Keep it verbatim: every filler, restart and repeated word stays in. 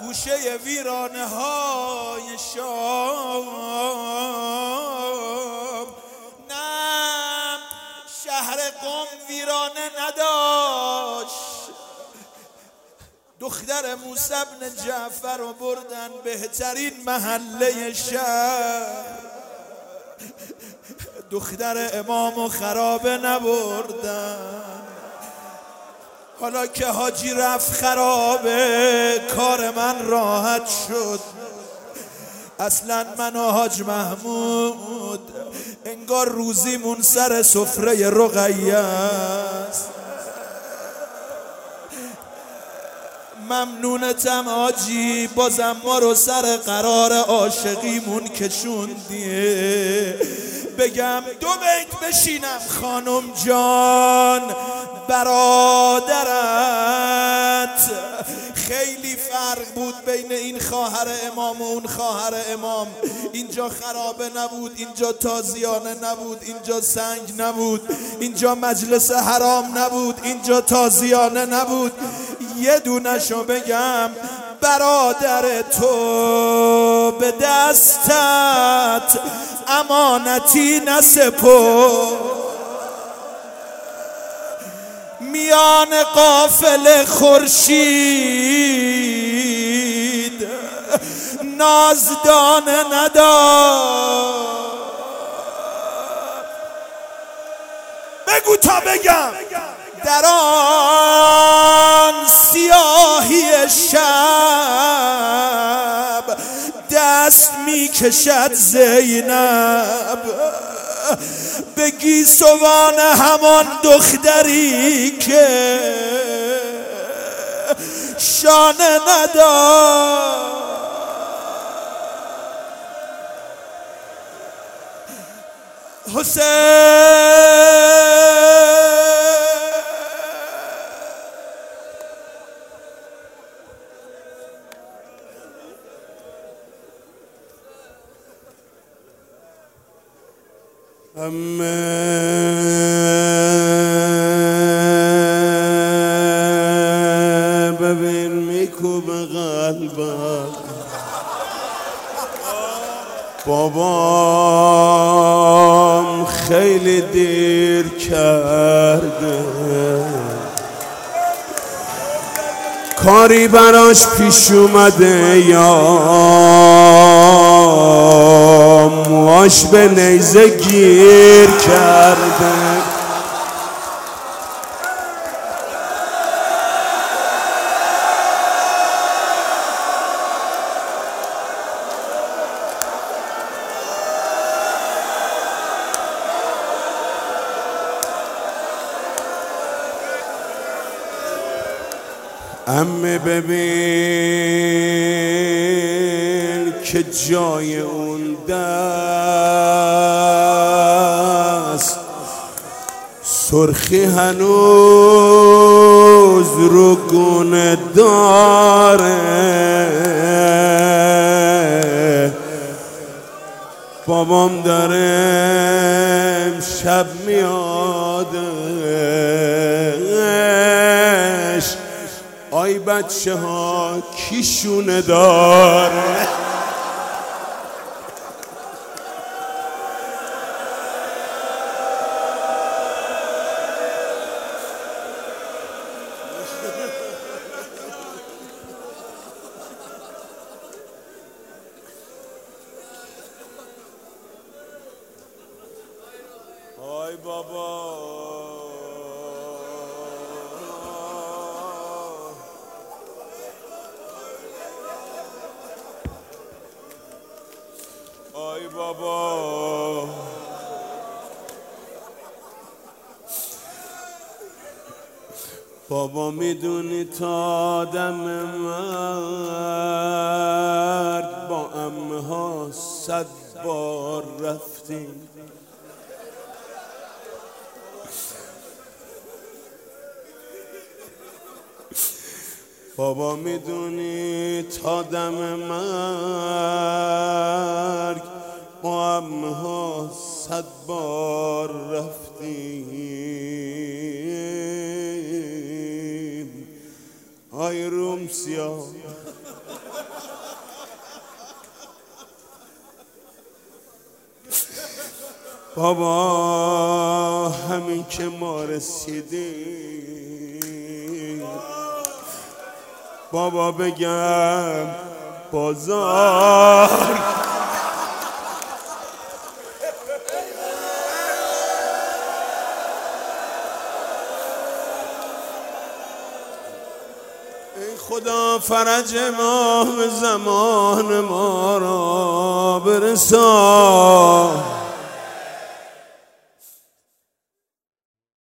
گوشه ویرانه های شام. نه شهر قم ویرانه نداشت، دختر موسی بن جعفر رو بردن بهترین محله شهر. دختر امامو خرابه نبردن. حالا که حاجی رفت خرابه کار من راحت شد. اصلا من و حاج محمود انگار روزیمون سر سفره رقیه است. ممنونتم حاجی، بازم ما رو سر قرار عاشقیمون کشوندیه. بگم دو بیت بشینم خانم جان، برادرت خیلی فرق بود بین این خواهر امام و اون خواهر امام. اینجا خرابه نبود، اینجا تازیانه نبود، اینجا سنگ نبود، اینجا مجلس حرام نبود، اینجا تازیانه نبود. یه دونشو بگم، برادر تو به دستت امانتی نسپرد، میان قافل خورشید نازدانه ندار. بگو تا بگم. در آن سیاهی شب دست می کشد زینب به گیسوان همان دختری که شانه ندار. حسین امه ببین میکوبه قلبم، بابام خیلی دیر کرده، کاری براش پیش اومده یا موهاش به نیزه گیر کرده. عمه ببین که جای اون دست سرخی هنوز رو گونه داره. بابام داره امشب میادش، آی بچه ها کی شونه داره؟ آی بابا آی بابا بابا میدونی تا دم مرگ با عمه ها صد بار رفتیم. بابا میدونی تا دم مرگ با عمه ها صد بار رفتیم. آی روم سیاه بابا همین که ما رسیدیم بابا بگم بازار ای خدا فرج ما زمان ما را برسان